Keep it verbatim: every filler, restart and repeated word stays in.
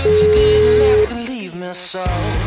But you didn't have to leave me so.